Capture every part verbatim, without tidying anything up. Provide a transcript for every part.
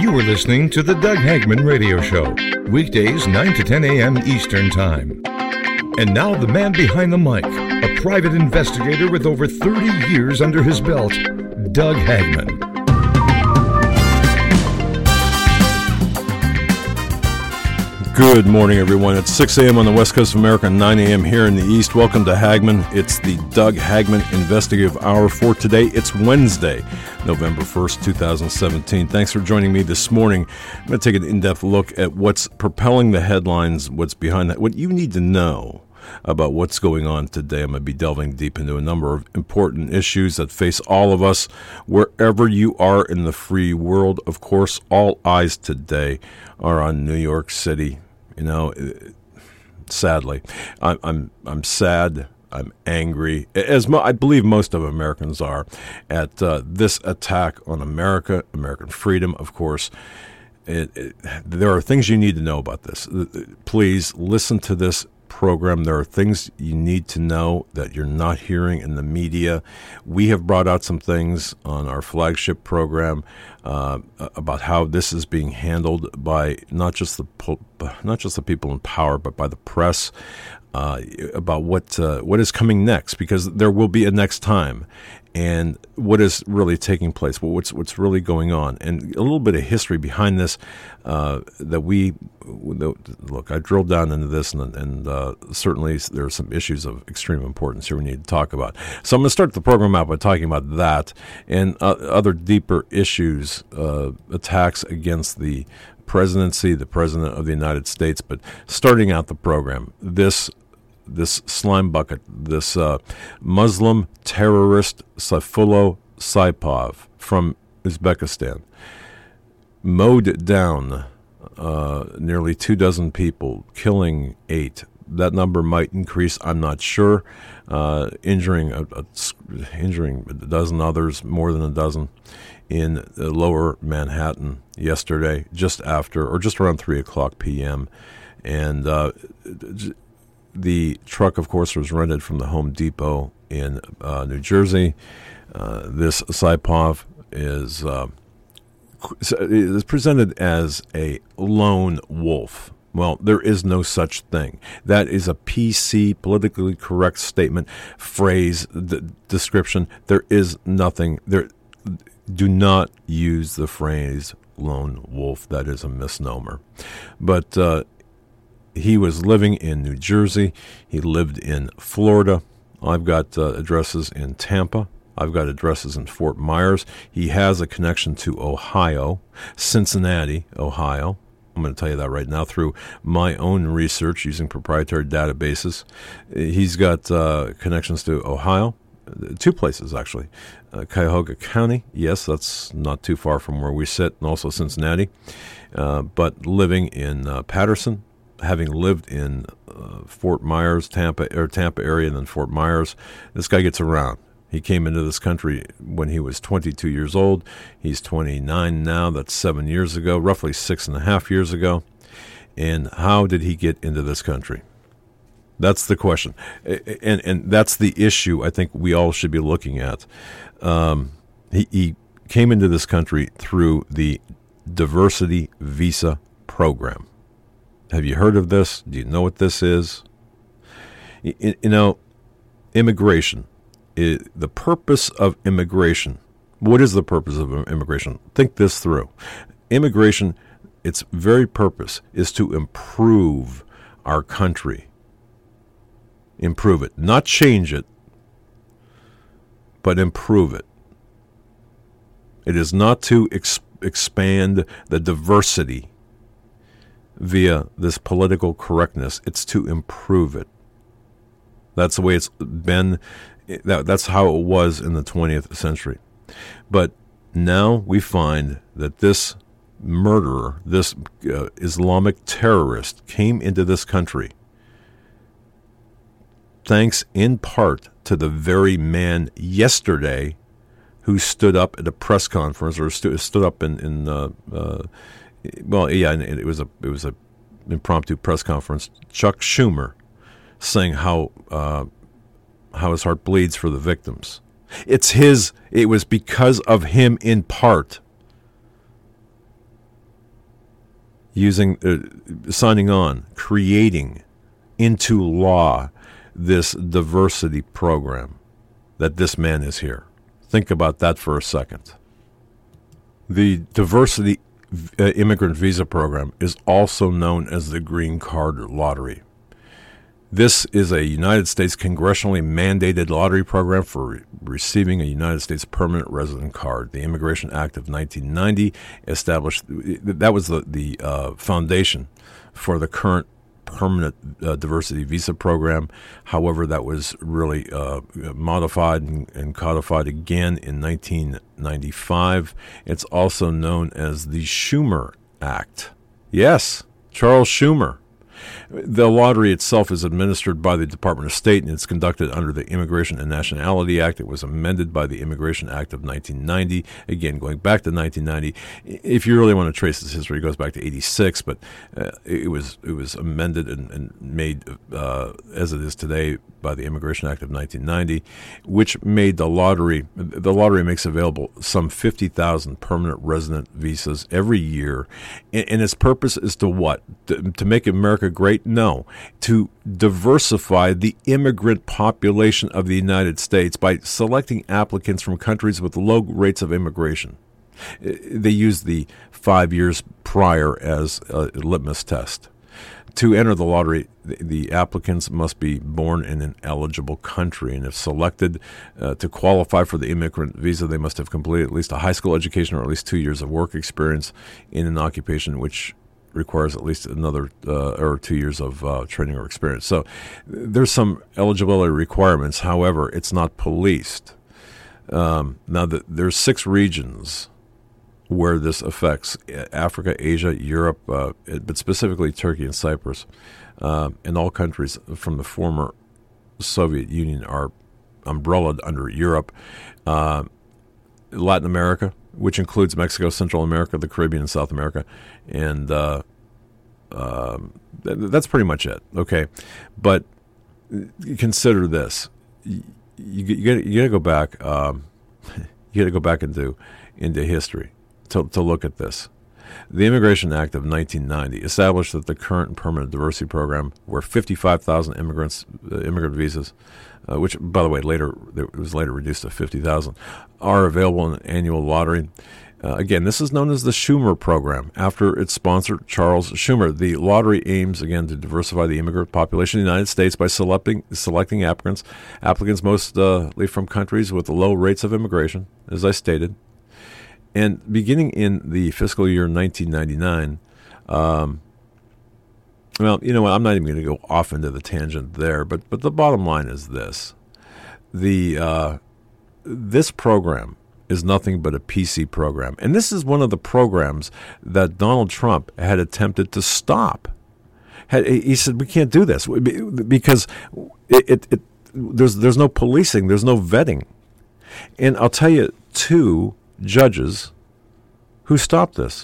You are listening to the Doug Hagman Radio Show, weekdays nine to ten a.m. Eastern Time. And now the man behind the mic, a private investigator with over thirty years under his belt, Doug Hagman. Good morning, everyone. It's six a.m. on the West Coast of America, nine a.m. here in the East. Welcome to Hagman. It's the Doug Hagman Investigative Hour for today. It's Wednesday, November first, twenty seventeen. Thanks for joining me this morning. I'm going to take an in-depth look at what's propelling the headlines, what's behind that, what you need to know about what's going on today. I'm going to be delving deep into a number of important issues that face all of us, wherever you are in the free world. Of course, all eyes today are on New York City. You know, sadly, I'm I'm I'm sad. I'm angry, as mo- I believe most of Americans are, at uh, this attack on America, American freedom. Of course, it, it, there are things you need to know about this. Please listen to this program. There are things you need to know that you're not hearing in the media. We have brought out some things on our flagship program uh, about how this is being handled by not just the not just the people in power, but by the press. Uh, about what uh, what is coming next, because there will be a next time, and what is really taking place, what's what's really going on, and a little bit of history behind this. Uh, that we look, I drilled down into this, and, and uh, certainly there are some issues of extreme importance here we need to talk about. So I'm going to start the program out by talking about that and uh, other deeper issues, uh, attacks against the presidency, the president of the United States. But starting out the program, this this slime bucket, this uh, Muslim terrorist Sayfullo Saipov from Uzbekistan, mowed down uh, nearly two dozen people, killing eight. That number might increase, I'm not sure, uh, injuring a, a, injuring a dozen others, more than a dozen, in lower Manhattan yesterday, just after, or just around three o'clock p.m. And uh, the truck, of course, was rented from the Home Depot in uh, New Jersey. Uh, this Saipov is, uh, is presented as a lone wolf. Well, there is no such thing. That is a P C, politically correct statement, phrase, d- description. There is nothing there. Do not use the phrase lone wolf. That is a misnomer. But uh, he was living in New Jersey. He lived in Florida. I've got uh, addresses in Tampa. I've got addresses in Fort Myers. He has a connection to Ohio, Cincinnati, Ohio. I'm going to tell you that right now through my own research using proprietary databases. He's got uh, connections to Ohio. Two places, actually. Uh, Cuyahoga County, yes, that's not too far from where we sit, and also Cincinnati. Uh, but living in uh, Patterson, having lived in uh, Fort Myers, Tampa, or Tampa area, and then Fort Myers, this guy gets around. He came into this country when he was twenty-two years old. He's twenty-nine now. That's seven years ago, roughly six and a half years ago. And how did he get into this country? That's the question, and and that's the issue I think we all should be looking at. Um, he, he came into this country through the Diversity Visa Program. Have you heard of this? Do you know what this is? You, you know, immigration, is, the purpose of immigration, what is the purpose of immigration? Think this through. Immigration, its very purpose is to improve our country. Improve it. Not change it, but improve it. It is not to ex- expand the diversity via this political correctness. It's to improve it. That's the way it's been. That, that's how it was in the twentieth century. But now we find that this murderer, this uh, Islamic terrorist, came into this country thanks in part to the very man yesterday who stood up at a press conference, or stu- stood up in, in uh, uh, well, yeah, it was a it was a impromptu press conference. Chuck Schumer saying how uh, how his heart bleeds for the victims. It's his. It was because of him in part using, uh, signing on, creating into law this diversity program that this man is here. Think about that for a second. The diversity uh, immigrant visa program is also known as the Green Card Lottery. This is a United States congressionally mandated lottery program for re- receiving a United States permanent resident card. The Immigration Act of nineteen ninety established, that was the, the uh, foundation for the current permanent uh, diversity visa program. However, that was really uh, modified and, and codified again in nineteen ninety-five. It's also known as the Schumer Act. Yes, Charles Schumer. The lottery itself is administered by the Department of State, and it's conducted under the Immigration and Nationality Act. It was amended by the Immigration Act of nineteen ninety. Again, going back to nineteen ninety. If you really want to trace this history, it goes back to eighty-six, but uh, it was it was amended and, and made uh, as it is today by the Immigration Act of nineteen ninety, which made the lottery, the lottery makes available some fifty thousand permanent resident visas every year. And, and its purpose is to what? To, to make America great? No. To diversify the immigrant population of the United States by selecting applicants from countries with low rates of immigration. They use the five years prior as a litmus test. To enter the lottery, the applicants must be born in an eligible country, and if selected uh, to qualify for the immigrant visa, they must have completed at least a high school education or at least two years of work experience in an occupation which requires at least another uh, or two years of uh, training or experience. So there's some eligibility requirements. However, it's not policed. Um, now, the, there's six regions where this affects: Africa, Asia, Europe, uh, but specifically Turkey and Cyprus. Uh, and all countries from the former Soviet Union are umbrellaed under Europe. Uh, Latin America, which includes Mexico, Central America, the Caribbean, and South America. And uh, um, th- that's pretty much it, okay? But consider this. You, you got you to go back um, you got to go back into, into history to, to look at this. The Immigration Act of nineteen ninety established that the current and permanent diversity program, where fifty-five thousand immigrants, uh, immigrant visas, uh, which, by the way, later it was later reduced to fifty thousand, are available in an annual lottery. Uh, again, this is known as the Schumer program, after its sponsor, Charles Schumer. The lottery aims, again, to diversify the immigrant population in the United States by selecting selecting applicants, applicants mostly from countries with low rates of immigration, as I stated. And beginning in the fiscal year nineteen ninety-nine, um, well, you know what, I'm not even going to go off into the tangent there, but but the bottom line is this. The uh, this program is nothing but a P C program. And this is one of the programs that Donald Trump had attempted to stop. Had, he said, we can't do this because it, it, it, there's, there's no policing, there's no vetting. And I'll tell you, two judges who stopped this.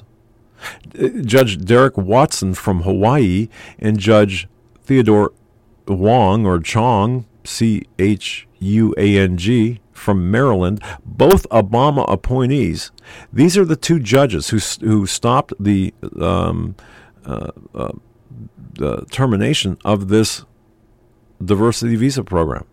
Judge Derek Watson from Hawaii and Judge Theodore Wong, or Chong, C H U A N G, from Maryland, both Obama appointees. These are the two judges who who stopped the um, uh, uh, the termination of this diversity visa program.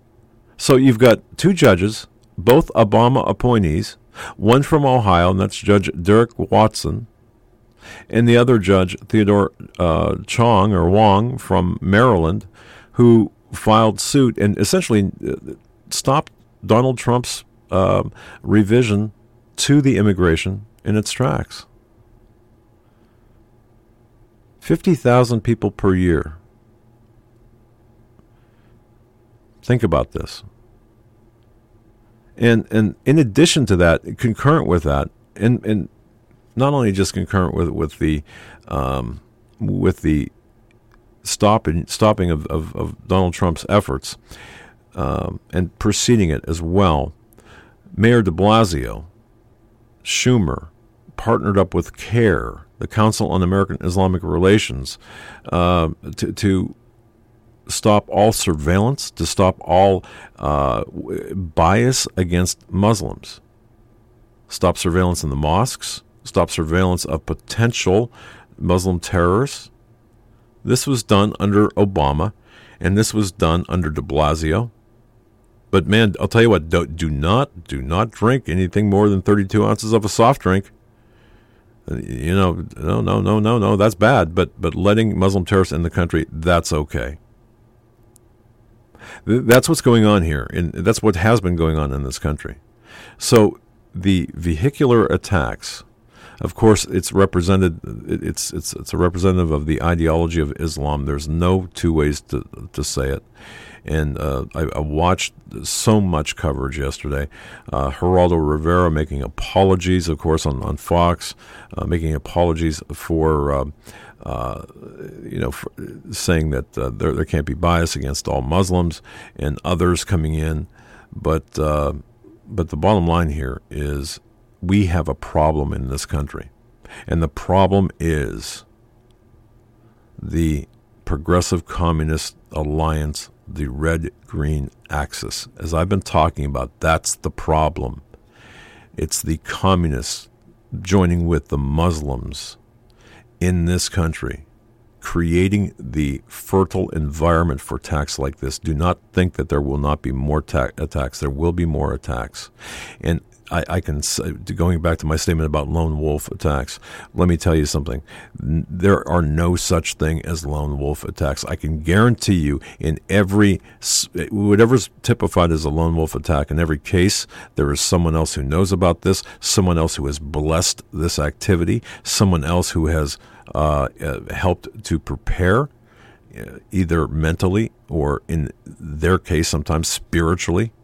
So you've got two judges, both Obama appointees, one from Ohio, and that's Judge Derek Watson, and the other judge, Theodore uh, Chong or Wong from Maryland, who filed suit and essentially stopped Donald Trump's uh, revision to the immigration in its tracks. fifty thousand people per year. Think about this. And and in addition to that, concurrent with that, and, and not only just concurrent with with the um, with the stopping stopping of, of, of Donald Trump's efforts, um, and preceding it as well, Mayor de Blasio, Schumer, partnered up with CARE, the Council on American Islamic Relations, uh, to, to stop all surveillance, to stop all uh, bias against Muslims, stop surveillance in the mosques, stop surveillance of potential Muslim terrorists. This was done under Obama, and this was done under de Blasio. But man, I'll tell you what, do, do not, do not drink anything more than thirty-two ounces of a soft drink. You know, no, no, no, no, no, that's bad. But but letting Muslim terrorists in the country, that's okay. That's what's going on here, and that's what has been going on in this country. So the vehicular attacks, of course, it's represented. It's it's it's a representative of the ideology of Islam. There's no two ways to to say it. And uh, I, I watched so much coverage yesterday. Uh, Geraldo Rivera making apologies, of course, on on Fox, uh, making apologies for. Uh, Uh, you know, for saying that uh, there there can't be bias against all Muslims, and others coming in, but uh, but the bottom line here is we have a problem in this country, and the problem is the Progressive Communist Alliance, the red-green axis. As I've been talking about, that's the problem. It's the communists joining with the Muslims in this country, creating the fertile environment for attacks like this. Do not think that there will not be more ta- attacks. There will be more attacks. And I, I can say, going back to my statement about lone wolf attacks, let me tell you something. There are no such thing as lone wolf attacks. I can guarantee you in every, whatever's typified as a lone wolf attack, in every case, there is someone else who knows about this, someone else who has blessed this activity, someone else who has uh, uh, helped to prepare, uh, either mentally or in their case, sometimes spiritually.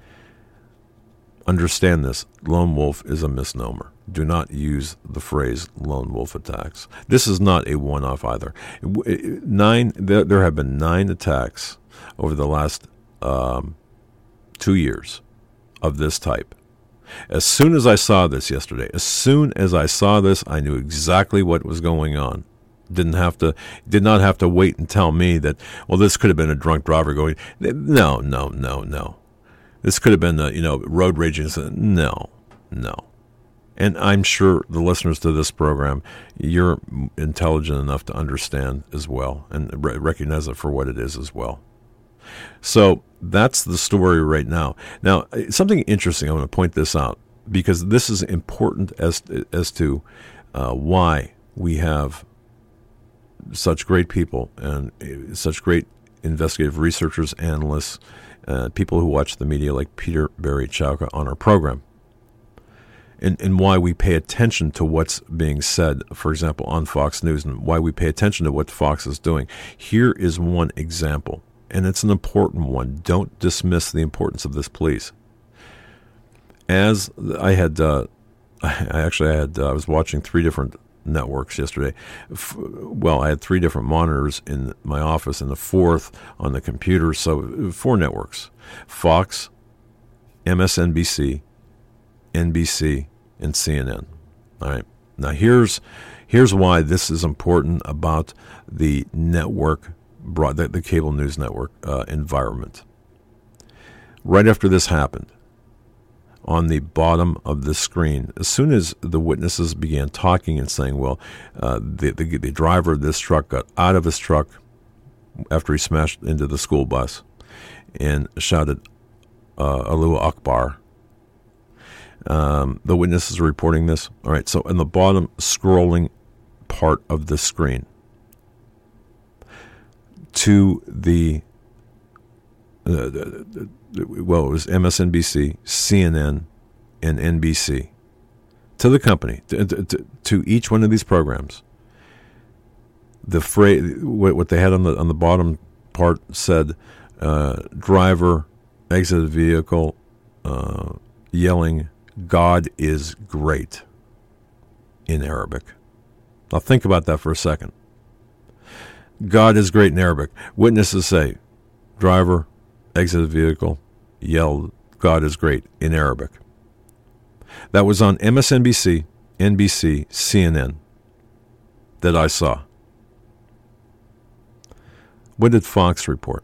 Understand this, lone wolf is a misnomer. Do not use the phrase lone wolf attacks. This is not a one-off either. Nine, there, there have been nine attacks over the last um, two years of this type. As soon as I saw this yesterday, as soon as I saw this, I knew exactly what was going on. Didn't have to, did not have to wait and tell me that, well, this could have been a drunk driver going, no, no, no, no. This could have been, uh, you know, road raging. No, no. And I'm sure the listeners to this program, you're intelligent enough to understand as well and re- recognize it for what it is as well. So that's the story right now. Now, something interesting, I want to point this out, because this is important as, as to uh, why we have such great people and such great investigative researchers, analysts, Uh, people who watch the media like Peter Barry Chowka on our program, and, and why we pay attention to what's being said, for example, on Fox News, and why we pay attention to what Fox is doing. Here is one example, and it's an important one. Don't dismiss the importance of this, please. As I had, uh, I actually I had, uh, I was watching three different networks yesterday. F- well, I had three different monitors in my office and the fourth on the computer, so four networks. Fox, M S N B C, N B C, and C N N. All right. Now here's here's why this is important about the network, broad, the, the cable news network uh, environment. Right after this happened, on the bottom of the screen, as soon as the witnesses began talking and saying, well, uh, the, the the driver of this truck got out of his truck after he smashed into the school bus and shouted, uh, Allahu Akbar. Um, the witnesses are reporting this. All right, so in the bottom scrolling part of the screen to the, uh, the, the well, it was M S N B C, C N N, and N B C, to the company, to, to, to each one of these programs. The phrase, what they had on the on the bottom part said, uh, driver exited vehicle, uh, yelling, "God is great," in Arabic. Now think about that for a second. God is great in Arabic. Witnesses say, driver exited vehicle, yelled, "God is great," in Arabic. That was on M S N B C, N B C, C N N that I saw. What did Fox report?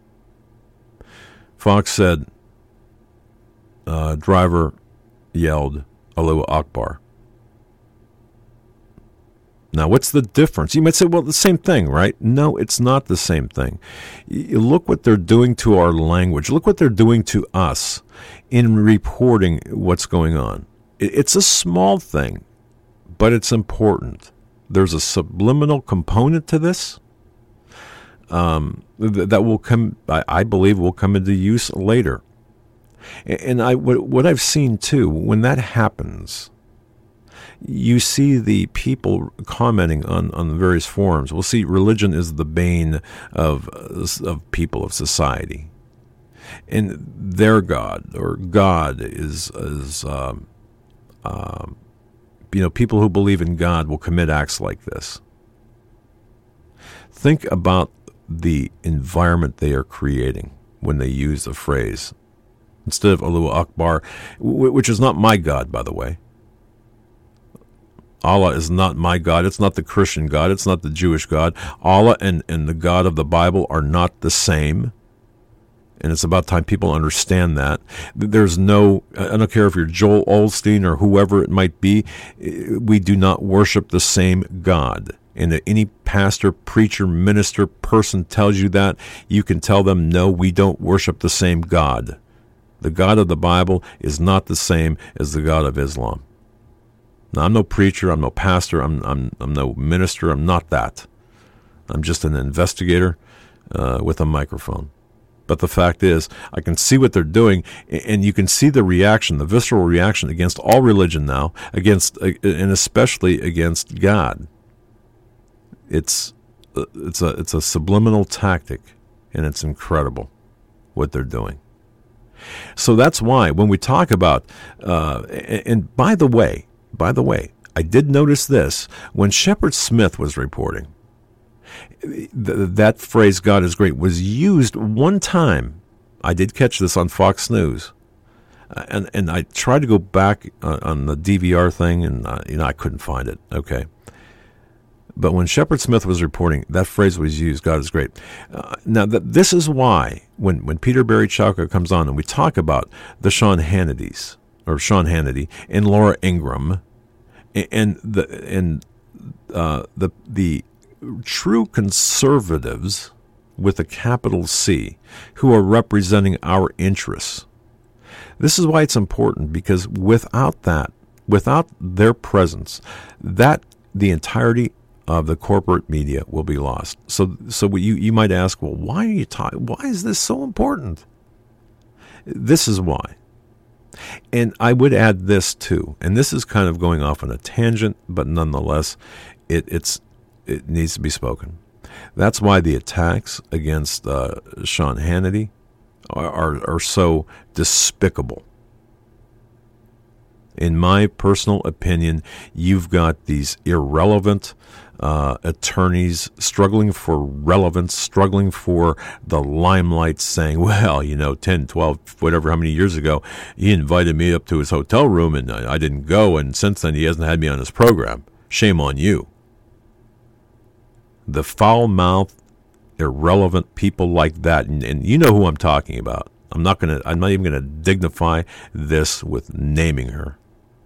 Fox said, uh, driver yelled, Allahu Akbar. Now, what's the difference? You might say, well, the same thing, right? No, it's not the same thing. You look what they're doing to our language. Look what they're doing to us in reporting what's going on. It's a small thing, but it's important. There's a subliminal component to this um, th- that will come, I, I believe, will come into use later. And I, what, what I've seen, too, when that happens, you see the people commenting on, on the various forums. We'll see religion is the bane of of people, of society. And their God, or God, is, is um, um, you know, people who believe in God will commit acts like this. Think about the environment they are creating when they use the phrase. Instead of Allahu Akbar, which is not my God, by the way. Allah is not my God. It's not the Christian God. It's not the Jewish God. Allah and, and the God of the Bible are not the same. And it's about time people understand that. There's no, I don't care if you're Joel Osteen or whoever it might be, we do not worship the same God. And if any pastor, preacher, minister, person tells you that, you can tell them, no, we don't worship the same God. The God of the Bible is not the same as the God of Islam. Now, I'm no preacher, I'm no pastor, I'm I'm I'm no minister, I'm not that. I'm just an investigator uh, with a microphone. But the fact is, I can see what they're doing, and you can see the reaction, the visceral reaction against all religion now, against and especially against God. It's it's a it's a subliminal tactic, and it's incredible what they're doing. So that's why when we talk about, uh, and by the way, By the way, I did notice this. When Shepard Smith was reporting, th- that phrase, God is great, was used one time. I did catch this on Fox News. Uh, and, and I tried to go back on, on the D V R thing, and uh, you know I couldn't find it. Okay. But when Shepard Smith was reporting, that phrase was used, God is great. Uh, now, th- this is why when, when Peter Barry Chowka comes on and we talk about the Sean Hannitys, or Sean Hannity, and Laura Ingraham, and the and uh, the the true conservatives with a capital C, who are representing our interests. This is why it's important, because without that, without their presence, that the entirety of the corporate media will be lost. So, so you you might ask, well, why are you talking? Why is this so important? This is why. And I would add this too, and this is kind of going off on a tangent, but nonetheless, it, it's it needs to be spoken. That's why the attacks against uh, Sean Hannity are, are are so despicable. In my personal opinion, you've got these irrelevant uh, attorneys struggling for relevance, struggling for the limelight, saying, well, you know, ten, twelve, whatever, how many years ago, he invited me up to his hotel room and I, I didn't go, and since then he hasn't had me on his program. Shame on you. The foul-mouthed, irrelevant people like that, and, and you know who I'm talking about. I'm not gonna. I'm not even gonna dignify this with naming her.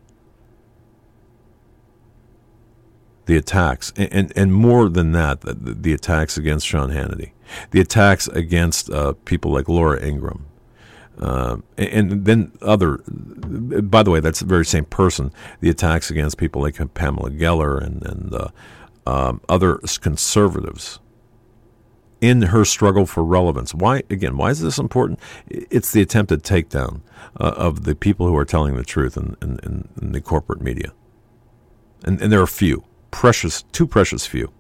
The attacks, and, and, and more than that, the, the attacks against Sean Hannity, the attacks against uh, people like Laura Ingraham, uh, and, and then other, by the way, that's the very same person, the attacks against people like Pamela Geller and, and uh, um, other conservatives in her struggle for relevance. Why, again, why is this important? It's the attempted takedown uh, of the people who are telling the truth in, in, in the corporate media. And, and there are few. Precious, too precious few.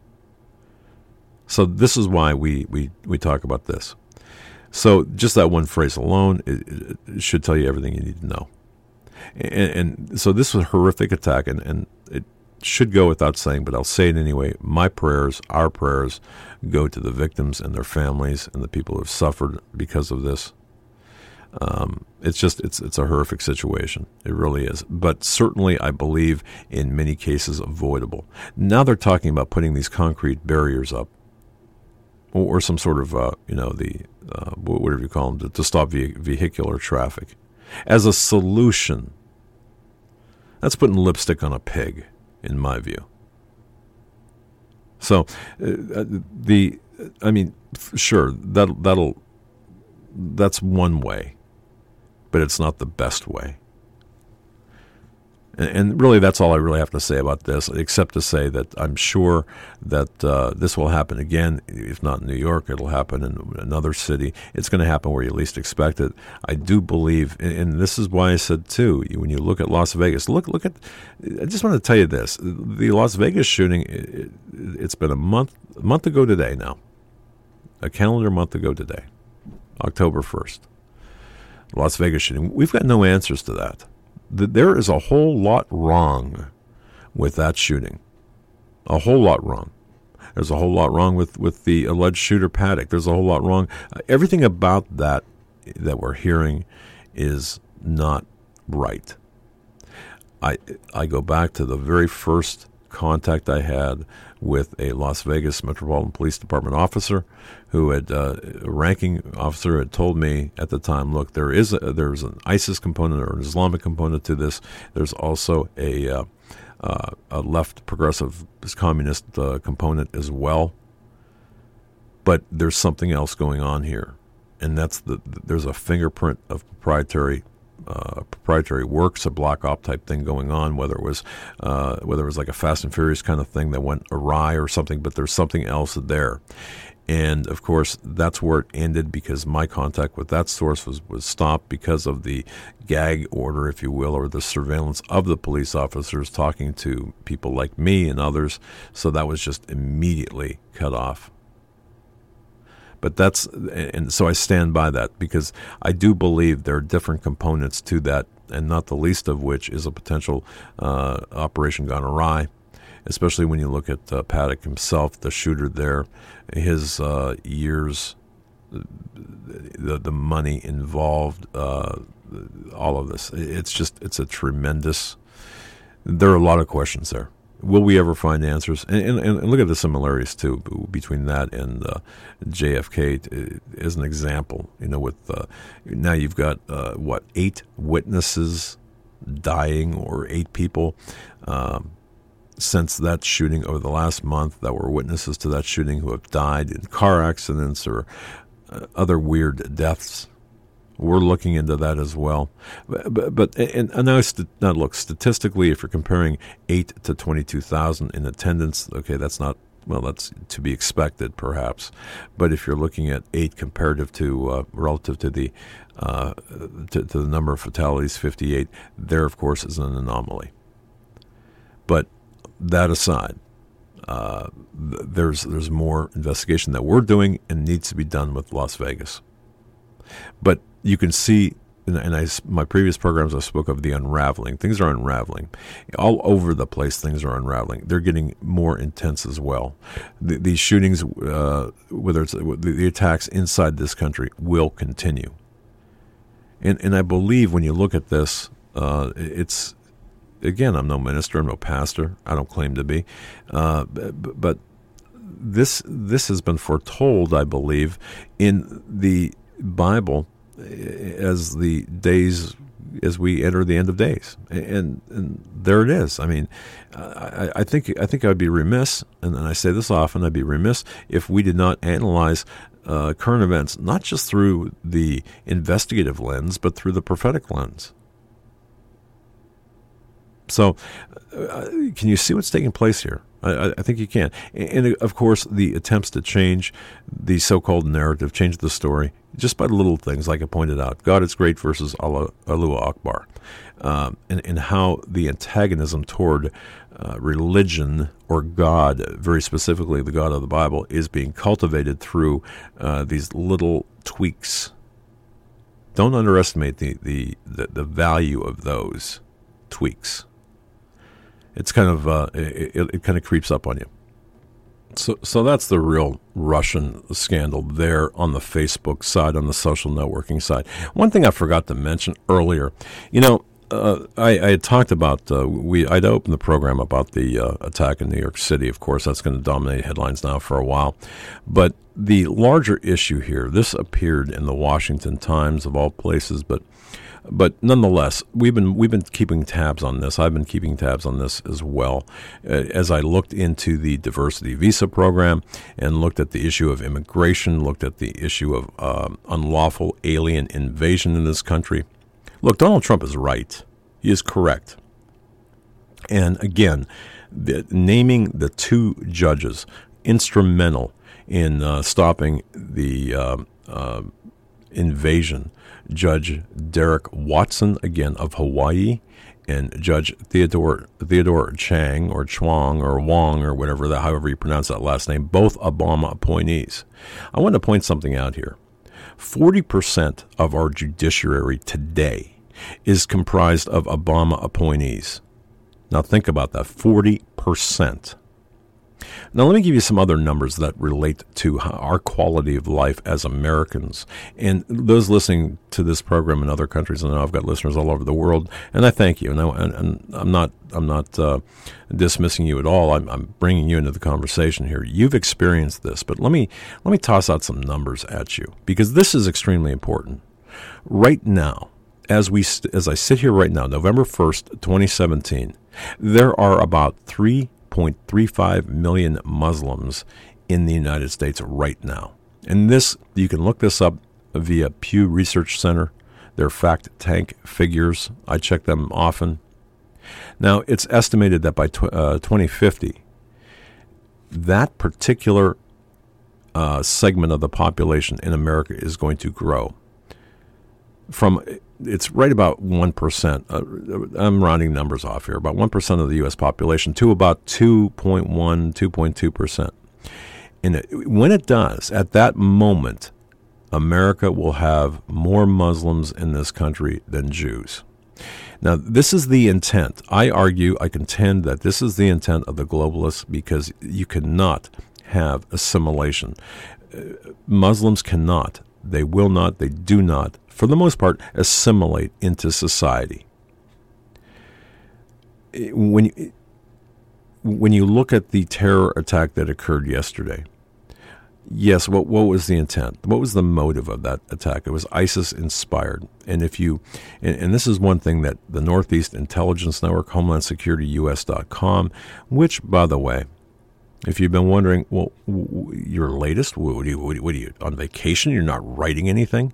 So this is why we, we, we talk about this. So just that one phrase alone, it, it should tell you everything you need to know. And, and so this was a horrific attack, and, and it should go without saying, but I'll say it anyway. My prayers, our prayers, go to the victims and their families and the people who have suffered because of this. Um, it's just, it's it's a horrific situation. It really is. But certainly, I believe, in many cases, avoidable. Now they're talking about putting these concrete barriers up, or, or some sort of, uh, you know, the, uh, whatever you call them, to, to stop ve- vehicular traffic. As a solution, that's putting lipstick on a pig, in my view. So uh, the, I mean, sure, that that'll that's one way, but it's not the best way. And really, that's all I really have to say about this, except to say that I'm sure that uh, this will happen again. If not in New York, it'll happen in another city. It's going to happen where you least expect it. I do believe, and this is why I said, too, when you look at Las Vegas, look look at, I just want to tell you this. The Las Vegas shooting, it, it's been a month, a month ago today now, a calendar month ago today, October first. Las Vegas shooting. We've got no answers to that. There is a whole lot wrong with that shooting. A whole lot wrong. There's a whole lot wrong with, with the alleged shooter Paddock. There's a whole lot wrong. Uh, everything about that that we're hearing is not right. I I go back to the very first contact I had with a Las Vegas Metropolitan Police Department officer who had, uh, a ranking officer had told me at the time, look, there is a, there's an ISIS component or an Islamic component to this. There's also a, uh, uh, a left progressive communist uh, component as well. But there's something else going on here. And that's the, there's a fingerprint of proprietary Uh, proprietary works, a black op type thing going on, whether it was uh, whether it was like a Fast and Furious kind of thing that went awry or something, but there's something else there. And of course, that's where it ended, because my contact with that source was, was stopped because of the gag order, if you will, or the surveillance of the police officers talking to people like me and others. So that was just immediately cut off. But that's, and so I stand by that, because I do believe there are different components to that, and not the least of which is a potential uh, operation gone awry, especially when you look at uh, Paddock himself, the shooter there, his uh, years, the, the money involved, uh, all of this. It's just, it's a tremendous, there are a lot of questions there. Will we ever find answers? And, and, and look at the similarities, too, between that and uh, J F K as an example. You know, with uh, now you've got, uh, what, eight witnesses dying, or eight people um, since that shooting over the last month that were witnesses to that shooting who have died in car accidents or uh, other weird deaths. We're looking into that as well. But, but, but and, and now, st- now, look, statistically, if you're comparing eight to twenty-two thousand in attendance, okay, that's not, well, that's to be expected, perhaps. But if you're looking at eight comparative to, uh, relative to the, uh, to, to the number of fatalities, fifty-eight, there, of course, is an anomaly. But that aside, uh, th- there's there's more investigation that we're doing and needs to be done with Las Vegas. But you can see, and I, my previous programs I spoke of the unraveling. Things are unraveling. All over the place, things are unraveling. They're getting more intense as well. The, these shootings, uh, whether it's the, the attacks inside this country, will continue. And and I believe when you look at this, uh, it's, again, I'm no minister, I'm no pastor. I don't claim to be. Uh, but, but this this has been foretold, I believe, in the Bible as the days, as we enter the end of days, and and there it is. I mean, I, I think I think I'd be remiss, and I say this often, I'd be remiss if we did not analyze uh, current events, not just through the investigative lens, but through the prophetic lens. So, uh, can you see what's taking place here? I, I think you can. And, of course, the attempts to change the so-called narrative, change the story, just by little things, like I pointed out, God is great versus Allah, Allahu Akbar, um, and, and how the antagonism toward uh, religion or God, very specifically the God of the Bible, is being cultivated through uh, these little tweaks. Don't underestimate the, the, the, the value of those tweaks. It's kind of uh, it, it kind of creeps up on you. So, so that's the real Russian scandal there on the Facebook side, on the social networking side. One thing I forgot to mention earlier, you know, uh, I, I had talked about uh, we I'd opened the program about the uh, attack in New York City. Of course, that's going to dominate headlines now for a while. But the larger issue here, this appeared in the Washington Times of all places, but But nonetheless, we've been we've been keeping tabs on this. I've been keeping tabs on this as well. Uh, as I looked into the diversity visa program and looked at the issue of immigration, looked at the issue of uh, unlawful alien invasion in this country. Look, Donald Trump is right. He is correct. And again, the, naming the two judges instrumental in uh, stopping the uh, uh, invasion, Judge Derek Watson, again, of Hawaii, and Judge Theodore Theodore Chang, or Chuang, or Wong, or whatever, that, however you pronounce that last name, both Obama appointees. I want to point something out here. forty percent of our judiciary today is comprised of Obama appointees. Now think about that, forty percent. Now let me give you some other numbers that relate to our quality of life as Americans. And those listening to this program in other countries, and I know I've got listeners all over the world, and I thank you. And, I, and I'm not I'm not uh, dismissing you at all. I'm, I'm bringing you into the conversation here. You've experienced this, but let me let me toss out some numbers at you, because this is extremely important. Right now, as we as I sit here right now, November first, twenty seventeen, there are about three point three five million Muslims in the United States right now. And this, you can look this up via Pew Research Center, their fact tank figures. I check them often. Now, it's estimated that by tw- uh, twenty fifty, that particular uh, segment of the population in America is going to grow from, it's right about one percent. Uh, I'm rounding numbers off here. About one percent of the U S population to about two point one, two point two percent. And it, when it does, at that moment, America will have more Muslims in this country than Jews. Now, this is the intent. I argue, I contend that this is the intent of the globalists, because you cannot have assimilation. Uh, Muslims cannot, they will not, they do not, for the most part, assimilate into society. When you, when you look at the terror attack that occurred yesterday, yes, what what was the intent? What was the motive of that attack? It was ISIS-inspired. And if you, and, and this is one thing that the Northeast Intelligence Network, Homeland Security U S dot com, which, by the way, if you've been wondering, well, w- your latest, what are you, what are you, on vacation? You're not writing anything?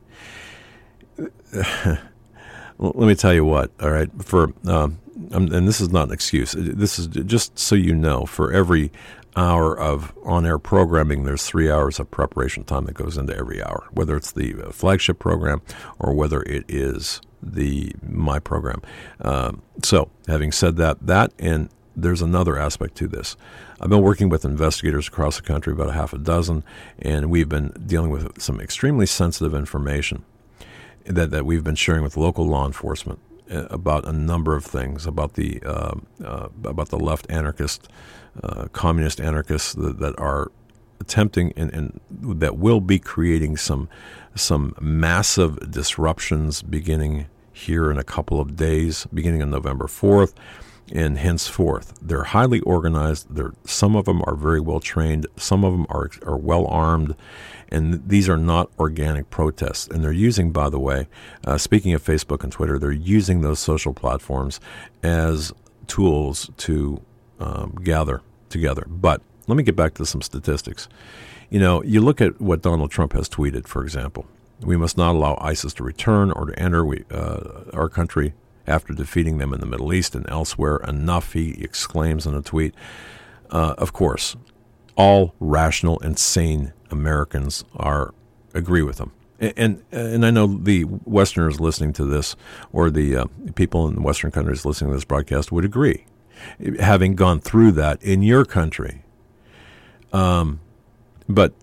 Let me tell you what, all right, for um, and this is not an excuse. This is just so you know, for every hour of on-air programming, there's three hours of preparation time that goes into every hour, whether it's the flagship program or whether it is the my program. Um, so having said that, that and there's another aspect to this. I've been working with investigators across the country, about a half a dozen, and we've been dealing with some extremely sensitive information that, that we've been sharing with local law enforcement about a number of things, about the uh, uh, about the left anarchist, uh, communist anarchists that, that are attempting and, and that will be creating some some massive disruptions beginning here in a couple of days, beginning on November fourth. And henceforth, they're highly organized. They're, some of them are very well trained. Some of them are are well armed, and these are not organic protests. And they're using, by the way, uh, speaking of Facebook and Twitter, they're using those social platforms as tools to um, gather together. But let me get back to some statistics. You know, you look at what Donald Trump has tweeted, for example. We must not allow ISIS to return or to enter we, uh, our country after defeating them in the Middle East and elsewhere. Enough, he exclaims in a tweet. Uh, of course, all rational and sane Americans are agree with him. And, and and I know the Westerners listening to this, or the uh, people in the Western countries listening to this broadcast would agree, having gone through that in your country. Um, but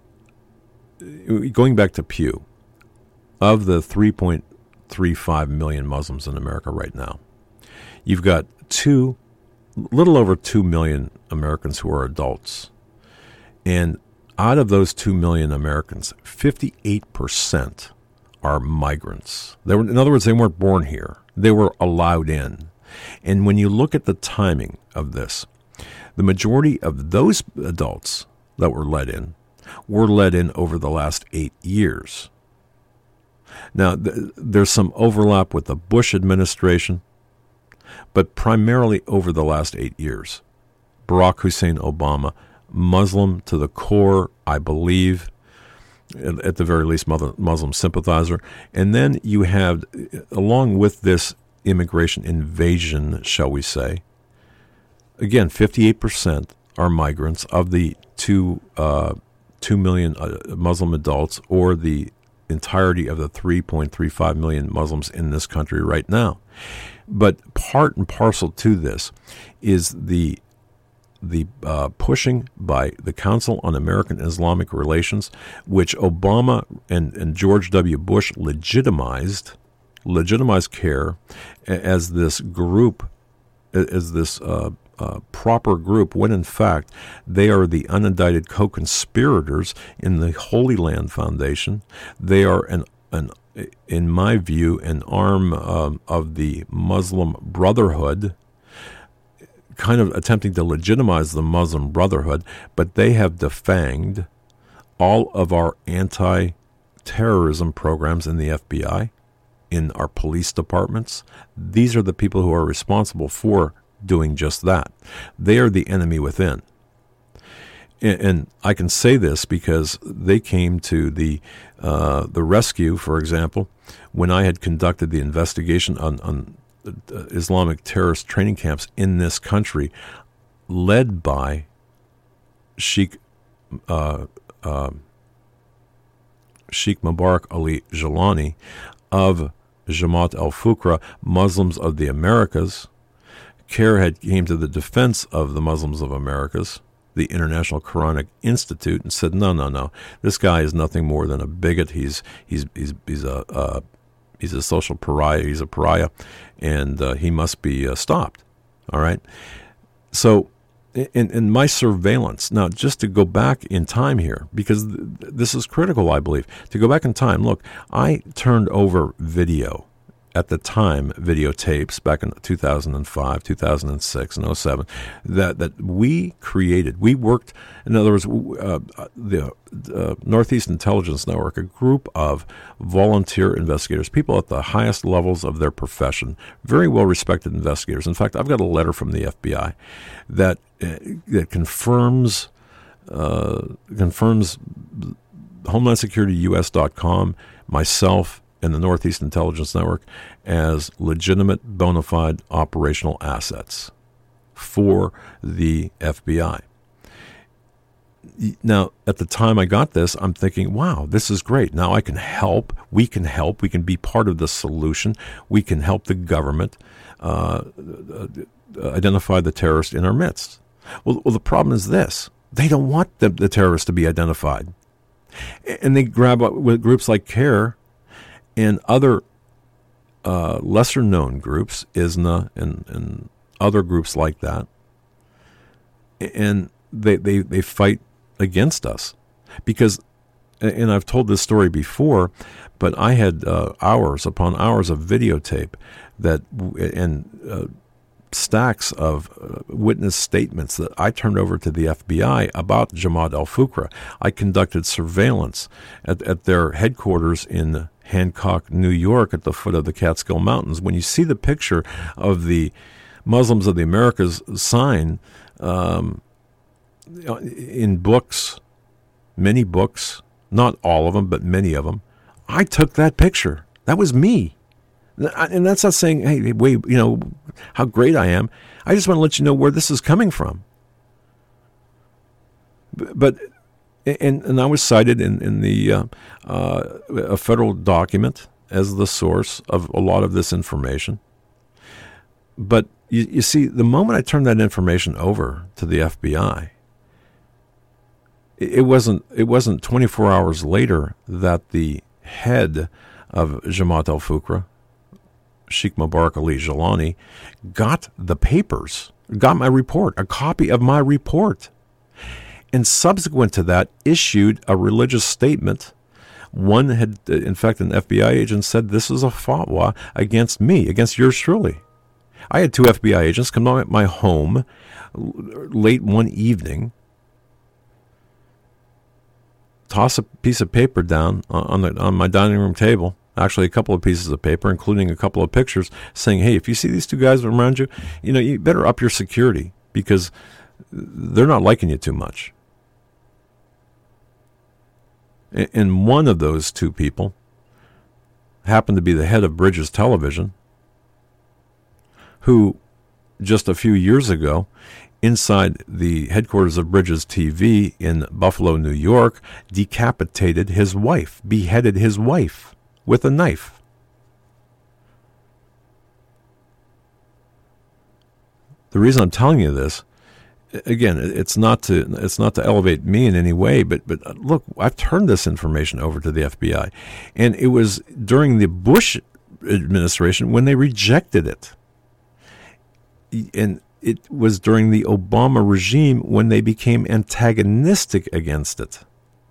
going back to Pew, of the three point three five million Muslims in America right now, you've got two, little over two million Americans who are adults. And out of those two million Americans, fifty-eight percent are migrants. They were, in other words, they weren't born here. They were allowed in. And when you look at the timing of this, the majority of those adults that were let in were let in over the last eight years. Now, th- there's some overlap with the Bush administration, but primarily over the last eight years. Barack Hussein Obama, Muslim to the core, I believe, at, at the very least Muslim sympathizer. And then you have, along with this immigration invasion, shall we say, again, fifty-eight percent are migrants of the two, uh, two million uh, Muslim adults, or the entirety of the three point three five million Muslims in this country right now. But part and parcel to this is the the uh, pushing by the Council on American Islamic Relations, which Obama and, and George W. Bush legitimized, legitimized CARE as this group, as this uh, uh, proper group, when in fact they are the unindicted co-conspirators in the Holy Land Foundation. They are an an in my view, an arm um, of the Muslim Brotherhood, kind of attempting to legitimize the Muslim Brotherhood, but they have defanged all of our anti-terrorism programs in the F B I, in our police departments. These are the people who are responsible for doing just that. They are the enemy within. And I can say this because they came to the uh, the rescue, for example, when I had conducted the investigation on, on Islamic terrorist training camps in this country, led by Sheikh uh, uh, Sheikh Mubarak Ali Jalani of Jamaat al-Fuqra, Muslims of the Americas. CARE had came to the defense of the Muslims of Americas, the International Quranic Institute, and said, no, no, no, this guy is nothing more than a bigot. He's he's he's he's a uh, he's a social pariah. He's a pariah, and uh, he must be uh, stopped. All right. So, in in my surveillance now, just to go back in time here, because th- this is critical, I believe, to go back in time. Look, I turned over video. At the time, videotapes back in two thousand five, two thousand six, and oh seven, that, that we created. We worked, in other words, uh, the uh, Northeast Intelligence Network, a group of volunteer investigators, people at the highest levels of their profession, very well-respected investigators. In fact, I've got a letter from the F B I that uh, that confirms uh, confirms Homeland Security U S dot com, myself, and the Northeast Intelligence Network as legitimate, bona fide operational assets for the F B I. Now, at the time I got this, I'm thinking, wow, this is great. Now I can help. We can help. We can be part of the solution. We can help the government uh, identify the terrorist in our midst. Well, well, the problem is this. They don't want the, the terrorists to be identified. And they grab up with groups like CARE and other uh, lesser-known groups, I S N A and, and other groups like that, and they, they, they fight against us. Because, and I've told this story before, but I had uh, hours upon hours of videotape that and uh, stacks of uh, witness statements that I turned over to the F B I about Jamaat al-Fuqra. I conducted surveillance at, at their headquarters in Hancock, New York, at the foot of the Catskill Mountains. When you see the picture of the Muslims of the Americas sign um, in books, many books, not all of them, but many of them, I took that picture. That was me. And that's not saying, hey, wait, you know, how great I am. I just want to let you know where this is coming from. But, and, and I was cited in, in the uh, uh, a federal document as the source of a lot of this information. But you, you see, the moment I turned that information over to the F B I, it wasn't it wasn't twenty-four hours later that the head of Jamaat al-Fuqra, Sheikh Mubarak Ali Jalani, got the papers, got my report, a copy of my report, and subsequent to that issued a religious statement. One had, in fact, an F B I agent said this is a fatwa against me, against yours truly. I had two F B I agents come to my home late one evening, toss a piece of paper down on the on my dining room table. actually a couple of pieces of paper, including a couple of pictures, saying, hey, if you see these two guys around you, you know, you better up your security because they're not liking you too much. And one of those two people happened to be the head of Bridges Television, who just a few years ago, inside the headquarters of Bridges T V in Buffalo, New York, decapitated his wife, beheaded his wife with a knife. The reason I'm telling you this, again, it's not to it's not to elevate me in any way, but but look, I've turned this information over to the F B I, and it was during the Bush administration when they rejected it, and it was during the Obama regime when they became antagonistic against it.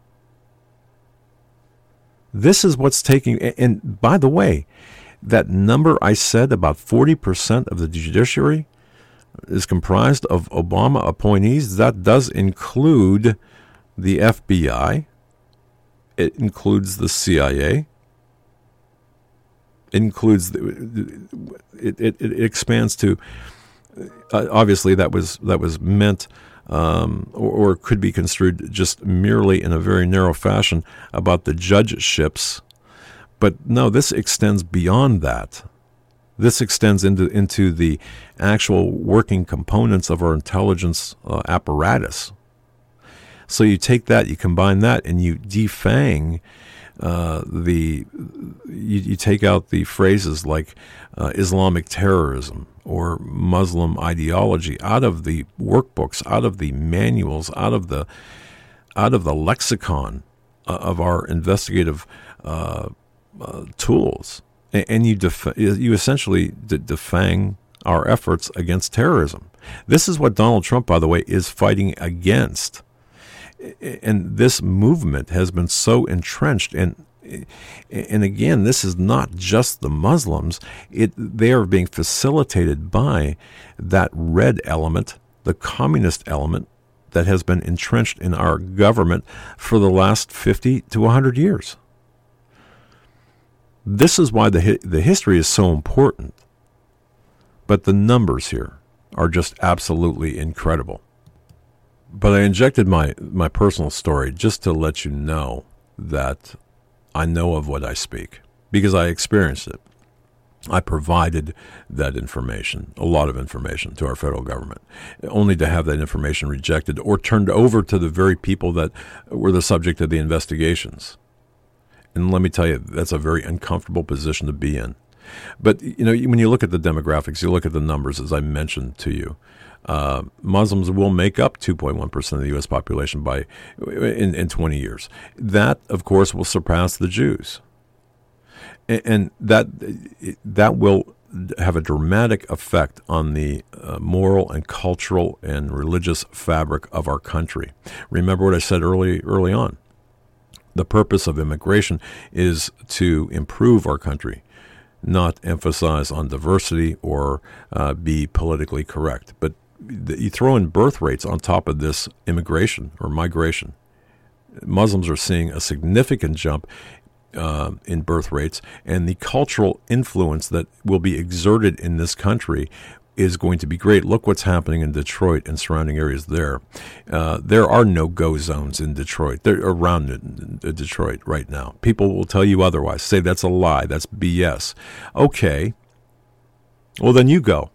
This is what's taking, and by the way, that number I said, about forty percent of the judiciary is comprised of Obama appointees. That does include the F B I. It includes the C I A. It includes the, it, it, it expands to, uh, obviously that was that was meant um, or, or could be construed just merely in a very narrow fashion about the judgeships. But no, this extends beyond that. This extends into into the actual working components of our intelligence uh, apparatus. So you take that, you combine that, and you defang uh, the. You, you take out the phrases like uh, Islamic terrorism or Muslim ideology out of the workbooks, out of the manuals, out of the out of the lexicon uh, of our investigative uh, uh, tools. And you def- you essentially de- defang our efforts against terrorism. This is what Donald Trump, by the way, is fighting against. And this movement has been so entrenched. And and again, this is not just the Muslims. It they are being facilitated by that red element, the communist element, that has been entrenched in our government for the last fifty to one hundred years. This is why the hi- the history is so important. But the numbers here are just absolutely incredible. But I injected my, my personal story just to let you know that I know of what I speak, because I experienced it. I provided that information, a lot of information, to our federal government, only to have that information rejected or turned over to the very people that were the subject of the investigations. And let me tell you, that's a very uncomfortable position to be in. But, you know, when you look at the demographics, you look at the numbers, as I mentioned to you, uh, Muslims will make up two point one percent of the U S population by in, in twenty years. That, of course, will surpass the Jews. And, and that that will have a dramatic effect on the uh, moral and cultural and religious fabric of our country. Remember what I said early early on. The purpose of immigration is to improve our country, not emphasize on diversity or uh, be politically correct. But the, you throw in birth rates on top of this immigration or migration. Muslims are seeing a significant jump uh, in birth rates, and the cultural influence that will be exerted in this country is going to be great. Look what's happening in Detroit and surrounding areas there. Uh, there are no-go zones in Detroit. They're around in, in Detroit right now. People will tell you otherwise, say that's a lie, that's B S. Okay, well then you go.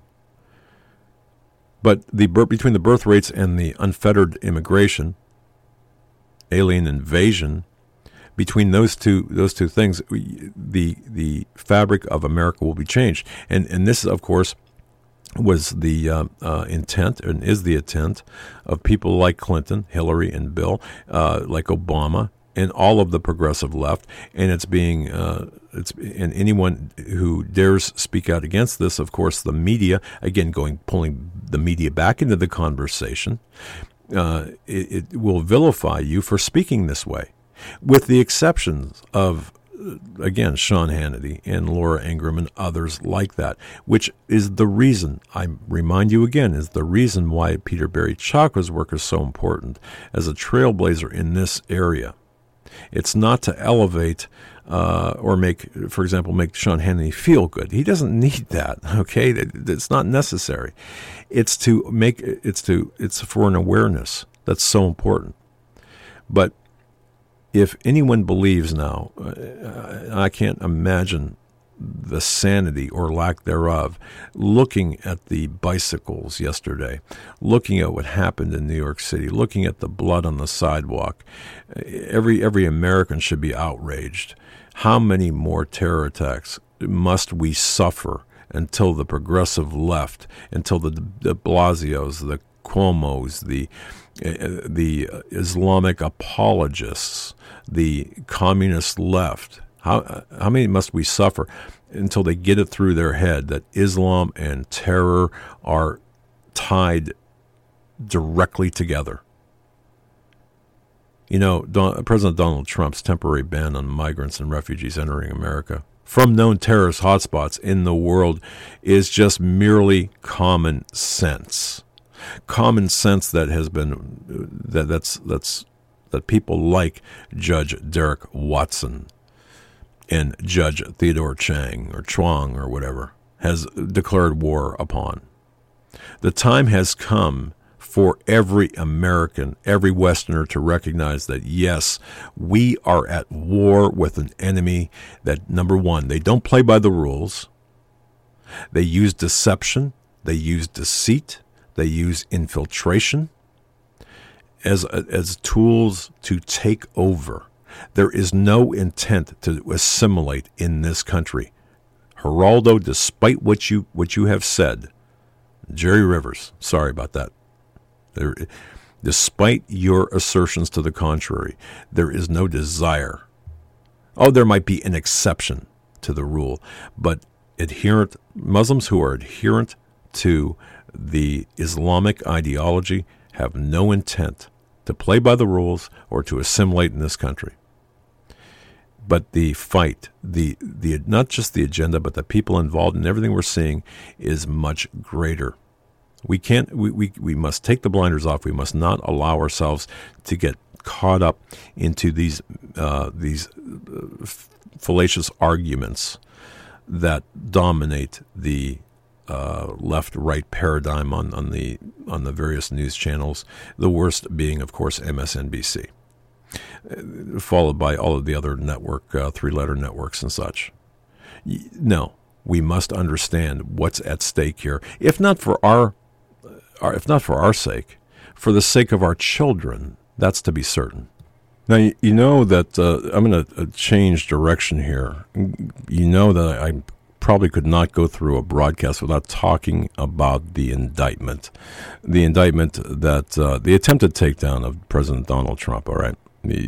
But the between the birth rates and the unfettered immigration, alien invasion, between those two those two things, the the fabric of America will be changed. And and this, of course, was the uh, uh, intent and is the intent of people like Clinton, Hillary, and Bill, uh, like Obama, and all of the progressive left. And it's being uh, it's and anyone who dares speak out against this, of course, the media, again, going pulling the media back into the conversation, uh, it, it will vilify you for speaking this way, with the exceptions of, again, Sean Hannity and Laura Ingraham and others like that, which is the reason, I remind you again, is the reason why Peter Barry Chakwa's work is so important as a trailblazer in this area. It's not to elevate uh, or make, for example, make Sean Hannity feel good. He doesn't need that. Okay, it's not necessary. It's to make it's to it's for an awareness that's so important. But if anyone believes now, I can't imagine the sanity or lack thereof, looking at the bicycles yesterday, looking at what happened in New York City, looking at the blood on the sidewalk. Every every American should be outraged. How many more terror attacks must we suffer until the progressive left, until the de Blasios, the Cuomos, the uh, the Islamic apologists, the communist left? How how many must we suffer until they get it through their head that Islam and terror are tied directly together? You know, Don, President Donald Trump's temporary ban on migrants and refugees entering America from known terrorist hotspots in the world is just merely common sense. Common sense that has been that that's that's that people like Judge Derek Watson and Judge Theodore Chang or Chuang or whatever has declared war upon. The time has come for every American, every Westerner to recognize that, yes, we are at war with an enemy that, number one, they don't play by the rules. They use deception. They use deceit. They use infiltration as, as tools to take over. There is no intent to assimilate in this country. Geraldo, despite what you what you have said, Jerry Rivers, sorry about that. There, despite your assertions to the contrary, there is no desire. Oh, there might be an exception to the rule, but adherent Muslims who are adherent to the Islamic ideology have no intent to play by the rules or to assimilate in this country. But the fight, the the not just the agenda, but the people involved in everything we're seeing is much greater. We can't. We, we, we must take the blinders off. We must not allow ourselves to get caught up into these uh, these uh, fallacious arguments that dominate the uh, left-right paradigm on, on the on the various news channels. The worst being, of course, M S N B C. Followed by all of the other network, uh, three-letter networks and such. No, we must understand what's at stake here. If not for our, our, if not for our sake, for the sake of our children, that's to be certain. Now, you, you know that uh, I'm going to change direction here. You know that I probably could not go through a broadcast without talking about the indictment, the indictment that uh, the attempted takedown of President Donald Trump. All right.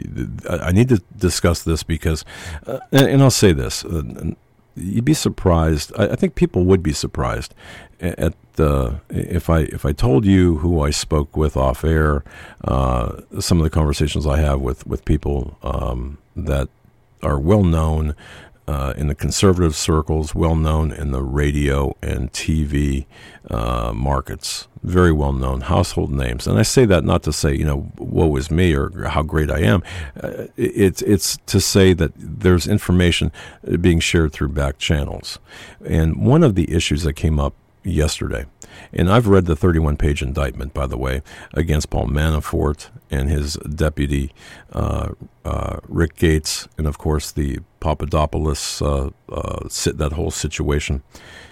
I need to discuss this because, uh, and, and I'll say this, uh, you'd be surprised. I, I think people would be surprised at uh, if I if I told you who I spoke with off air, uh, some of the conversations I have with with people um, that are well known uh, in the conservative circles, well known in the radio and T V uh, markets. Very well-known household names. And I say that not to say, you know, woe is me or how great I am. Uh, it's it's to say that there's information being shared through back channels. And one of the issues that came up yesterday, and I've read the thirty-one page indictment, by the way, against Paul Manafort and his deputy, uh, uh, Rick Gates, and, of course, the Papadopoulos, uh, uh, sit, that whole situation.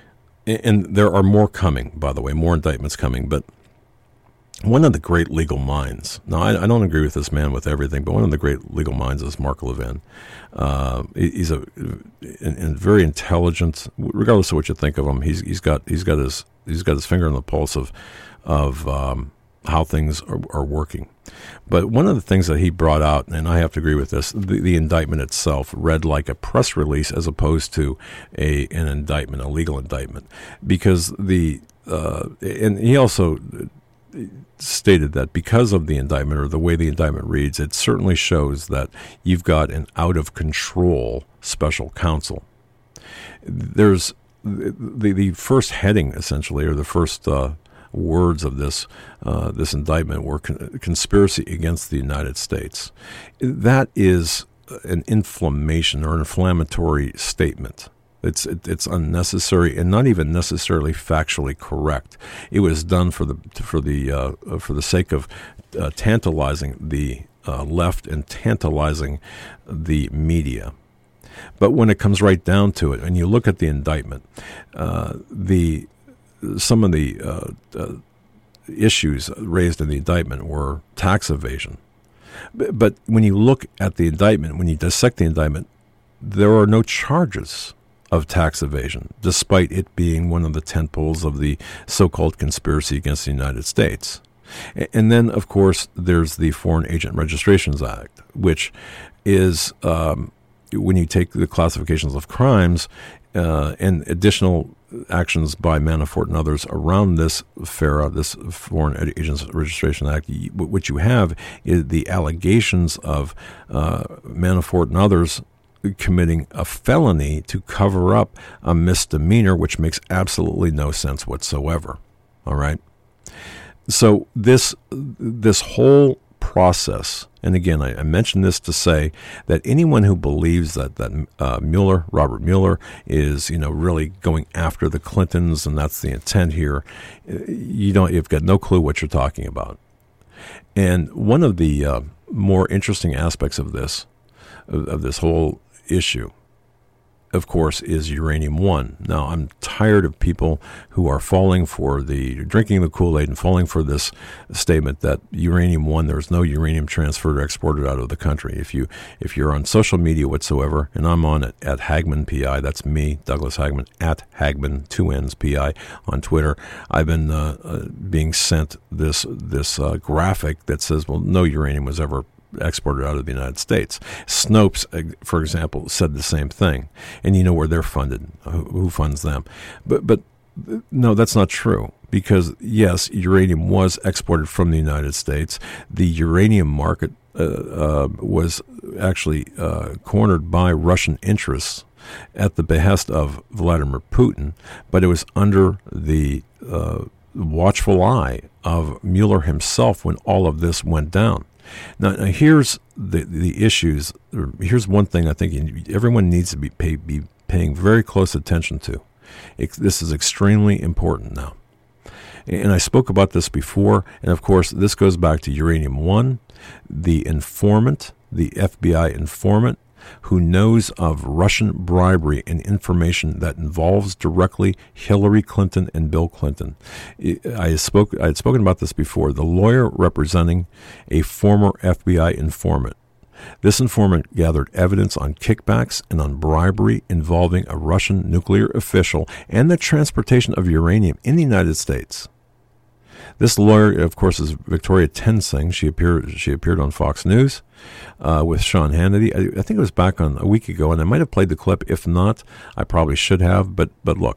And there are more coming, by the way, more indictments coming. But one of the great legal minds, now I, I don't agree with this man with everything, but one of the great legal minds is Mark Levin. Uh, he's a, a, a very intelligent, regardless of what you think of him. He's he's got he's got his he's got his finger on the pulse of of um, how things are, are working. But one of the things that he brought out, and I have to agree with this, the, the indictment itself read like a press release as opposed to a an indictment, a legal indictment, because the uh, and he also stated that because of the indictment or the way the indictment reads, it certainly shows that you've got an out of control special counsel. There's the the first heading essentially, or the first uh, words of this uh, this indictment were con- conspiracy against the United States. That is an inflammation or inflammatory statement. It's it, it's unnecessary and not even necessarily factually correct. It was done for the for the uh, for the sake of uh, tantalizing the uh, left and tantalizing the media. But when it comes right down to it, and you look at the indictment, uh, the some of the uh, uh, issues raised in the indictment were tax evasion. But, but when you look at the indictment, when you dissect the indictment, there are no charges of tax evasion, despite it being one of the tentpoles of the so-called conspiracy against the United States. And then, of course, there's the Foreign Agent Registrations Act, which is, um, when you take the classifications of crimes uh, and additional actions by Manafort and others around this FARA, this Foreign Agents Registration Act, what you have is the allegations of uh, Manafort and others committing a felony to cover up a misdemeanor, which makes absolutely no sense whatsoever. All right? So this this whole process, and again, I, I mentioned this to say that anyone who believes that that uh, Mueller, Robert Mueller, is you know really going after the Clintons and that's the intent here, you don't you've got no clue what you're talking about. And one of the uh, more interesting aspects of this of, of this whole issue, of course, is Uranium One. Now, I'm tired of people who are falling for the, drinking the Kool-Aid and falling for this statement that Uranium One, there's no uranium transferred or exported out of the country. If, you, if you're on social media whatsoever, and I'm on it at Hagman P I, that's me, Douglas Hagman, at Hagman, two N's P I, on Twitter, I've been uh, uh, being sent this, this uh, graphic that says, well, no uranium was ever exported out of the United States. Snopes, for example, said the same thing. And you know where they're funded, who funds them. But but no, that's not true. Because, yes, uranium was exported from the United States. The uranium market uh, uh, was actually uh, cornered by Russian interests at the behest of Vladimir Putin, but it was under the uh, watchful eye of Mueller himself when all of this went down. Now, now here's the the issues. Here's one thing I think everyone needs to be pay, be paying very close attention to. It, this is extremely important now. And I spoke about this before, and of course, this goes back to Uranium One, the informant, the F B I informant, who knows of Russian bribery and information that involves directly Hillary Clinton and Bill Clinton. I spoke. I had spoken about this before. The lawyer representing a former F B I informant. This informant gathered evidence on kickbacks and on bribery involving a Russian nuclear official and the transportation of uranium in the United States. This lawyer, of course, is Victoria Tensing. She appeared she appeared on Fox News uh, with Sean Hannity. I, I think it was back on a week ago, and I might have played the clip. If not, I probably should have. But but look,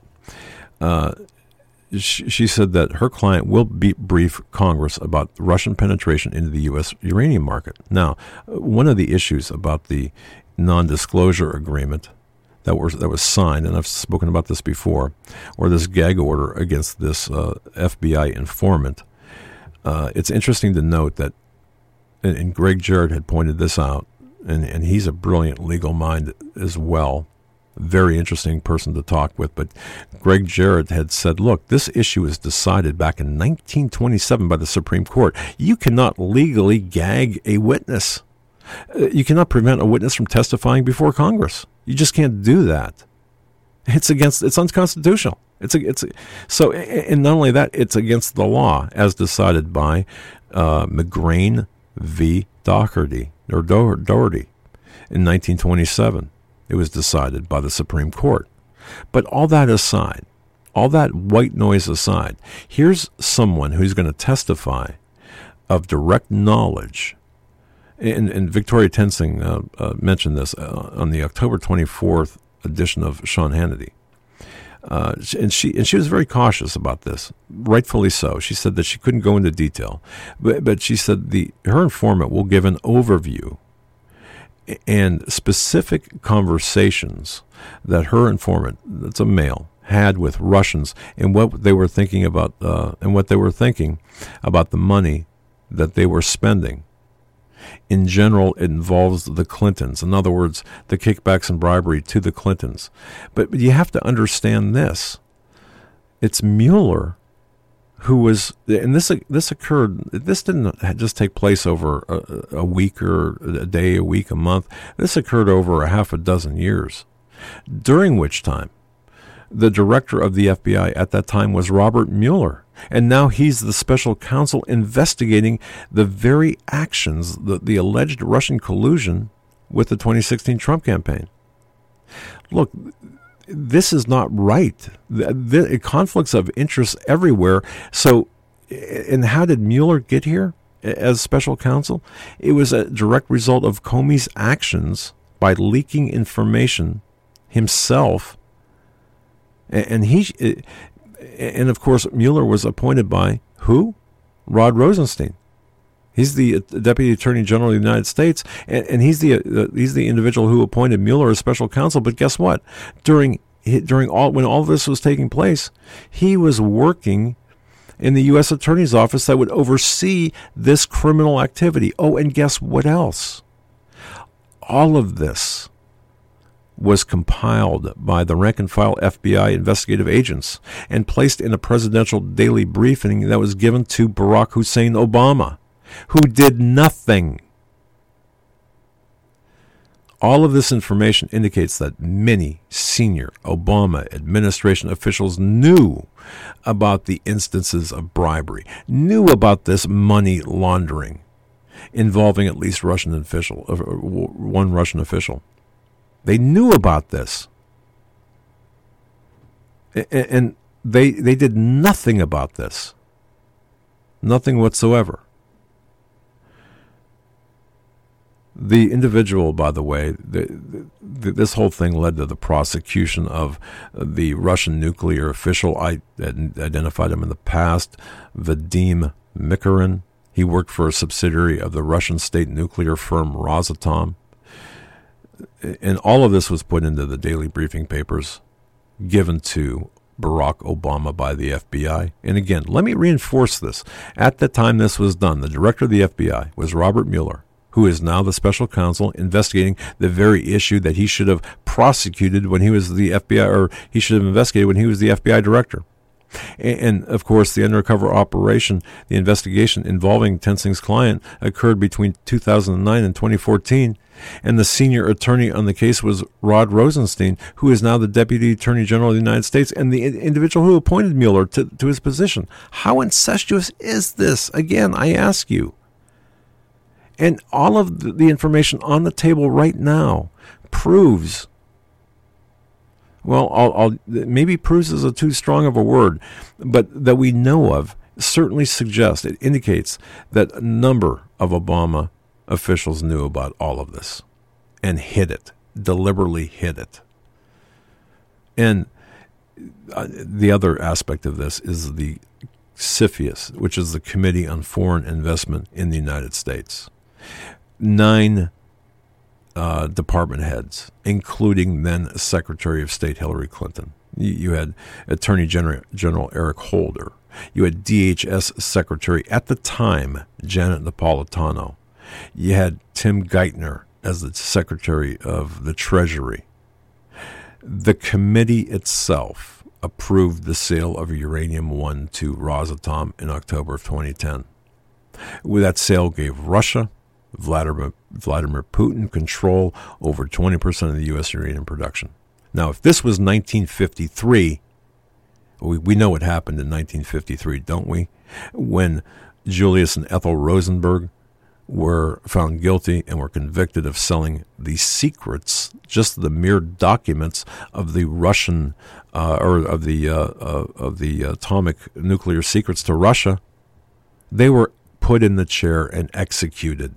uh, she, she said that her client will be, brief Congress about Russian penetration into the U S uranium market. Now, one of the issues about the non-disclosure agreement that was that was signed, and I've spoken about this before, or this gag order against this uh, F B I informant. Uh, it's interesting to note that, and, and Greg Jarrett had pointed this out, and, and he's a brilliant legal mind as well, very interesting person to talk with, but Greg Jarrett had said, look, this issue was decided back in nineteen twenty-seven by the Supreme Court. You cannot legally gag a witness. Uh, you cannot prevent a witness from testifying before Congress. You just can't do that. It's against. It's unconstitutional. It's a, It's a, so, and not only that, it's against the law as decided by uh, McGrain v. Doherty or Do- Doherty in nineteen twenty-seven. It was decided by the Supreme Court. But all that aside, all that white noise aside, here's someone who's going to testify of direct knowledge. And, and Victoria Tensing uh, uh, mentioned this uh, on the October twenty-fourth edition of Sean Hannity. Uh, and she and she was very cautious about this, rightfully so. She said that she couldn't go into detail. But, but she said the her informant will give an overview and specific conversations that her informant, that's a male, had with Russians and what they were thinking about uh, and what they were thinking about the money that they were spending. In general, it involves the Clintons. In other words, the kickbacks and bribery to the Clintons. But, but you have to understand this. It's Mueller who was, and this this occurred, this didn't just take place over a, a week or a day, a week, a month. This occurred over a half a dozen years, during which time the director of the F B I at that time was Robert Mueller. And now he's the special counsel investigating the very actions, the, the alleged Russian collusion with the twenty sixteen Trump campaign. Look, this is not right. The, the conflicts of interest everywhere. So, and how did Mueller get here as special counsel? It was a direct result of Comey's actions by leaking information himself. And, and he... And, of course, Mueller was appointed by who? Rod Rosenstein. He's the Deputy Attorney General of the United States, and, and he's the uh, he's the individual who appointed Mueller as special counsel. But guess what? During during all when all this was taking place, he was working in the U S Attorney's office that would oversee this criminal activity. Oh, and guess what else? All of this was compiled by the rank-and-file F B I investigative agents and placed in a presidential daily briefing that was given to Barack Hussein Obama, who did nothing. All of this information indicates that many senior Obama administration officials knew about the instances of bribery, knew about this money laundering involving at least Russian official, one Russian official. They knew about this, and they they did nothing about this, nothing whatsoever. The individual, by the way, the, the, this whole thing led to the prosecution of the Russian nuclear official. I identified him in the past, Vadim Mikarin. He worked for a subsidiary of the Russian state nuclear firm Rosatom. And all of this was put into the daily briefing papers given to Barack Obama by the F B I. And again, let me reinforce this. At the time this was done, the director of the F B I was Robert Mueller, who is now the special counsel investigating the very issue that he should have prosecuted when he was the F B I, or he should have investigated when he was the F B I director. And, of course, the undercover operation, the investigation involving Tensing's client occurred between two thousand nine and twenty fourteen, and the senior attorney on the case was Rod Rosenstein, who is now the Deputy Attorney General of the United States and the individual who appointed Mueller to, to his position. How incestuous is this? Again, I ask you. And all of the information on the table right now proves, well, I'll, I'll, maybe proves is a too strong of a word, but that we know of certainly suggests, it indicates that a number of Obama officials knew about all of this and hid it, deliberately hid it. And uh, the other aspect of this is the CFIUS, which is the Committee on Foreign Investment in the United States. Nine uh, department heads, including then Secretary of State Hillary Clinton. You, you had Attorney General, General Eric Holder. You had D H S Secretary at the time, Janet Napolitano. You had Tim Geithner as the Secretary of the Treasury. The committee itself approved the sale of Uranium One to Rosatom in October of twenty ten. That sale gave Russia, Vladimir, Vladimir Putin, control over twenty percent of the U S uranium production. Now, if this was nineteen fifty-three, we, we know what happened in nineteen fifty-three, don't we? When Julius and Ethel Rosenberg were found guilty and were convicted of selling the secrets, just the mere documents of the Russian uh, or of the uh, uh, of the atomic nuclear secrets to Russia. They were put in the chair and executed.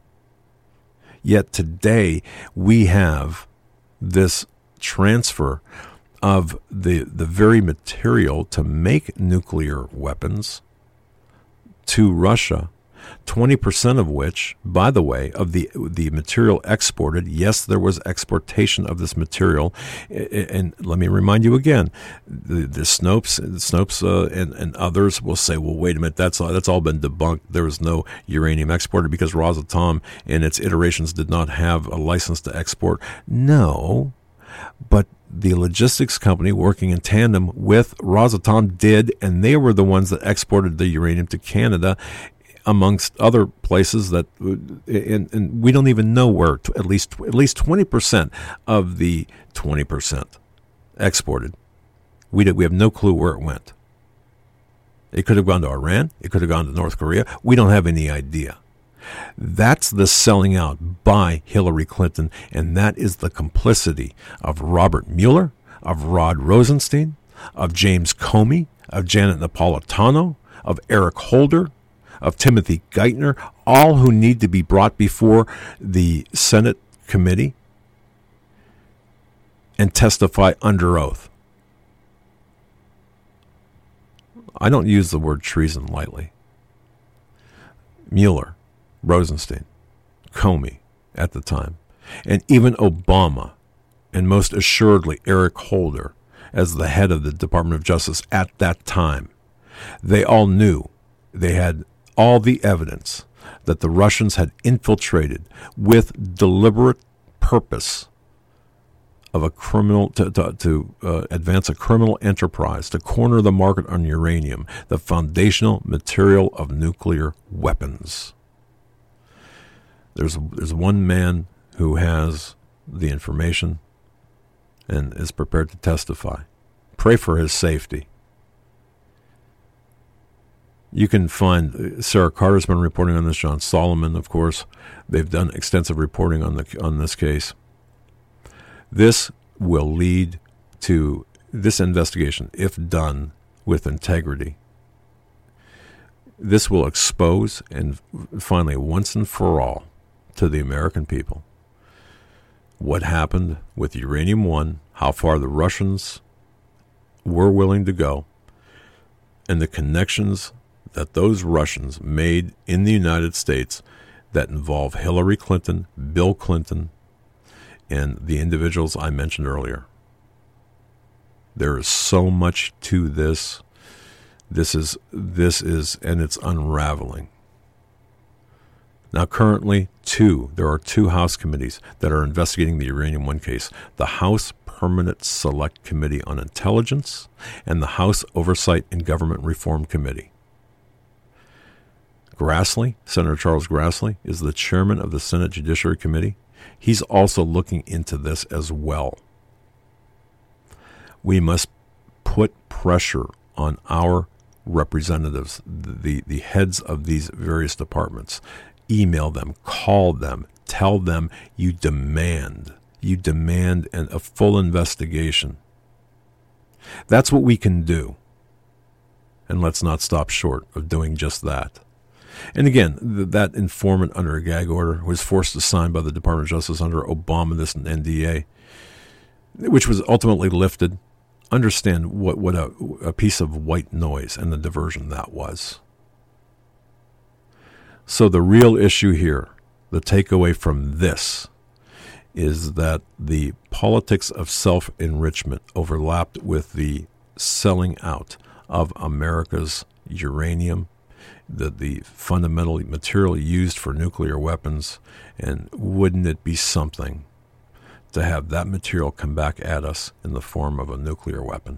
Yet today we have this transfer of the the very material to make nuclear weapons to Russia, twenty percent of which, by the way, of the the material exported, yes, there was exportation of this material. And let me remind you again, the, the Snopes, Snopes uh, and, and others will say, well, wait a minute, that's all, that's all been debunked. There was no uranium exported because Rosatom in its iterations did not have a license to export. No, but the logistics company working in tandem with Rosatom did, and they were the ones that exported the uranium to Canada, amongst other places that, and, and we don't even know where. At least at least twenty percent of the twenty percent exported, we did, we have no clue where it went. It could have gone to Iran. It could have gone to North Korea. We don't have any idea. That's the selling out by Hillary Clinton, and that is the complicity of Robert Mueller, of Rod Rosenstein, of James Comey, of Janet Napolitano, of Eric Holder, of Timothy Geithner, all who need to be brought before the Senate committee and testify under oath. I don't use the word treason lightly. Mueller, Rosenstein, Comey at the time, and even Obama, and most assuredly Eric Holder as the head of the Department of Justice at that time, they all knew, they had all the evidence that the Russians had infiltrated with deliberate purpose of a criminal to, to, to uh, advance a criminal enterprise to corner the market on uranium, the foundational material of nuclear weapons. There's there's one man who has the information and is prepared to testify. Pray for his safety. You can find Sarah Carter's been reporting on this. John Solomon, of course, they've done extensive reporting on the on this case. This will lead to this investigation, if done with integrity. This will expose and finally, once and for all, to the American people what happened with Uranium One, how far the Russians were willing to go, and the connections that those Russians made in the United States that involve Hillary Clinton, Bill Clinton, and the individuals I mentioned earlier. There is so much to this. This is, this is, and it's unraveling. Now, currently, two, there are two House committees that are investigating the Uranium One case. The House Permanent Select Committee on Intelligence and the House Oversight and Government Reform Committee. Grassley, Senator Charles Grassley, is the chairman of the Senate Judiciary Committee. He's also looking into this as well. We must put pressure on our representatives, the, the heads of these various departments. Email them, call them, tell them you demand, you demand an, a full investigation. That's what we can do. And let's not stop short of doing just that. And again, th- that informant under a gag order was forced to sign by the Department of Justice under Obama, this N D A, which was ultimately lifted. Understand what, what a, a piece of white noise and the diversion that was. So the real issue here, the takeaway from this, is that the politics of self-enrichment overlapped with the selling out of America's uranium, the, the fundamental material used for nuclear weapons, and wouldn't it be something to have that material come back at us in the form of a nuclear weapon?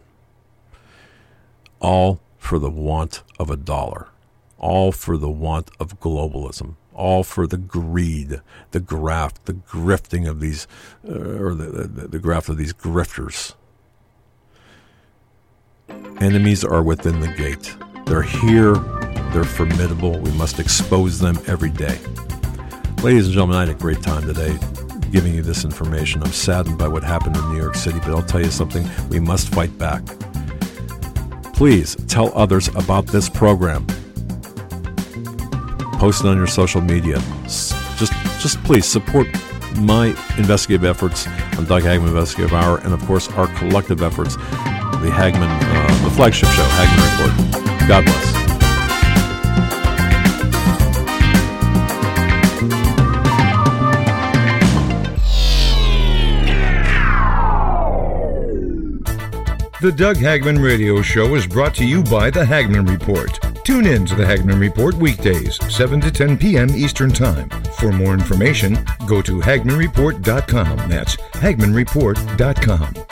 All for the want of a dollar. All for the want of globalism, all for the greed, the graft, the grifting of these, uh, or the, the, the graft of these grifters. Enemies are within the gate. They're here. They're formidable. We must expose them every day. Ladies and gentlemen, I had a great time today giving you this information. I'm saddened by what happened in New York City, but I'll tell you something. We must fight back. Please tell others about this program. Post it on your social media. Just, just please support my investigative efforts on Doug Hagmann Investigative Hour, and of course our collective efforts, the Hagmann, uh, the flagship show, Hagmann Report. God bless. The Doug Hagman Radio Show is brought to you by The Hagman Report. Tune in to The Hagman Report weekdays, seven to ten p.m. Eastern Time. For more information, go to hagman report dot com. That's hagman report dot com.